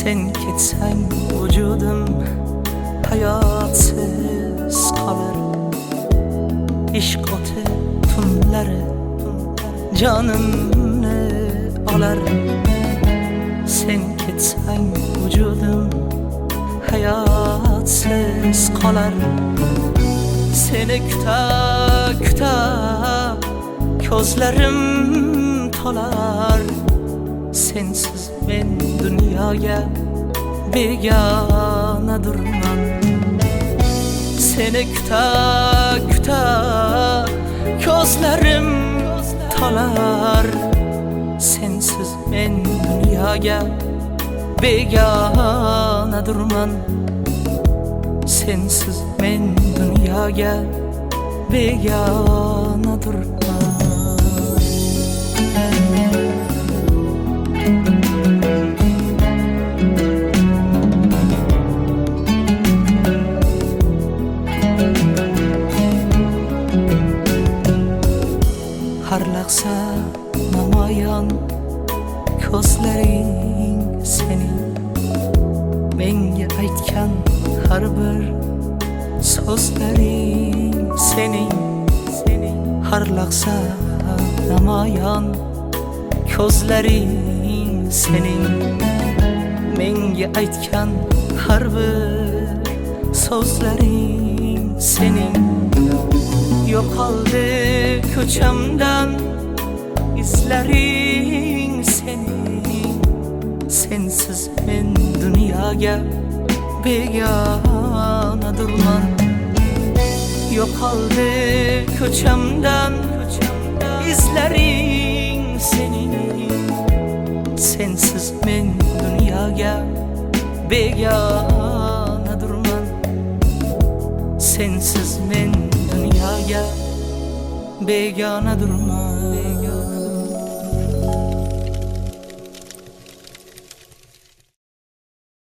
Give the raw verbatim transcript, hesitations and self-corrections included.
Sen ketsen vücudum hayatsız kalır. İşk otu tunları canımı alar. Sen ketsen vücudum hayatsız kalar. Seni küta küta gözlerim tolar. Sensiz ben dünyaya begâne durmam. Seni küta küta gözlerim tolar. Sensiz ben dünyaya begâne durmam. Sensiz ben dünyaya begâne durmam. Harlaqsa namayan ko'zlaring sening, menga aytgan har bir so'zlaring sening. Harlaqsa namayan ko'zlaring sening, menga aytgan har bir so'zlaring sening. Yo'qoldi ko'chamdan izlaring sening. Sensiz men dunyoga begâne durmam. Yo'qoldi ko'chamdan izlaring sening. Sensiz men dunyoga begâne durmam. Sensiz men dünyaya begâne durmam.